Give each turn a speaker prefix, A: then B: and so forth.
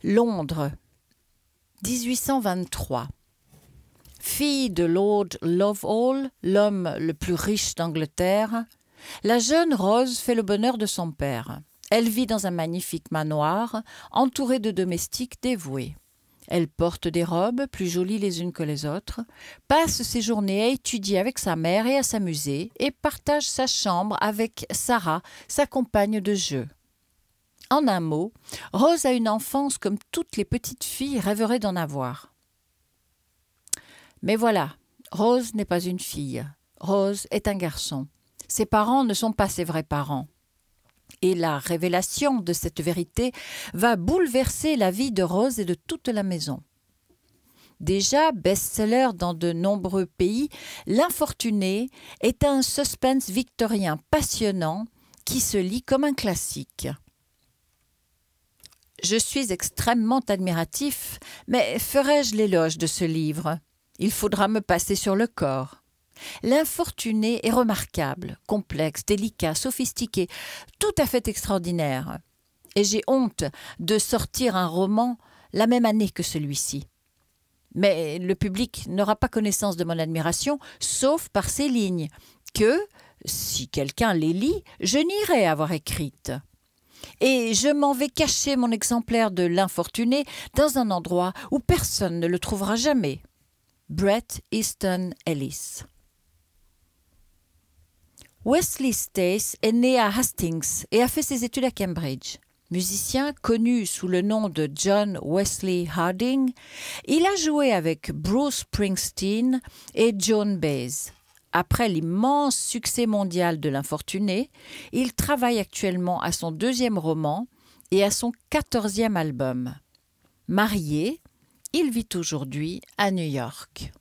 A: Londres, 1823. Fille de Lord Lovehall, l'homme le plus riche d'Angleterre, la jeune Rose fait le bonheur de son père. Elle vit dans un magnifique manoir, entourée de domestiques dévoués. Elle porte des robes plus jolies les unes que les autres, passe ses journées à étudier avec sa mère et à s'amuser, et partage sa chambre avec Sarah, sa compagne de jeu. En un mot, Rose a une enfance comme toutes les petites filles rêveraient d'en avoir. Mais voilà, Rose n'est pas une fille. Rose est un garçon. Ses parents ne sont pas ses vrais parents. Et la révélation de cette vérité va bouleverser la vie de Rose et de toute la maison. Déjà best-seller dans de nombreux pays, L'Infortuné est un suspense victorien passionnant qui se lit comme un classique. Je suis extrêmement admiratif, mais ferai-je l'éloge de ce livre ? Il faudra me passer sur le corps. L'Infortuné est remarquable, complexe, délicat, sophistiqué, tout à fait extraordinaire. Et j'ai honte de sortir un roman la même année que celui-ci. Mais le public n'aura pas connaissance de mon admiration, sauf par ces lignes, que, si quelqu'un les lit, je nierai avoir écrites. Et je m'en vais cacher mon exemplaire de L'Infortuné dans un endroit où personne ne le trouvera jamais. Bret Easton Ellis. Wesley Stace est né à Hastings et a fait ses études à Cambridge. Musicien connu sous le nom de John Wesley Harding, il a joué avec Bruce Springsteen et Joan Baez. Après l'immense succès mondial de L'Infortuné, il travaille actuellement à son 2e roman et à son 14e album. Marié, il vit aujourd'hui à New York.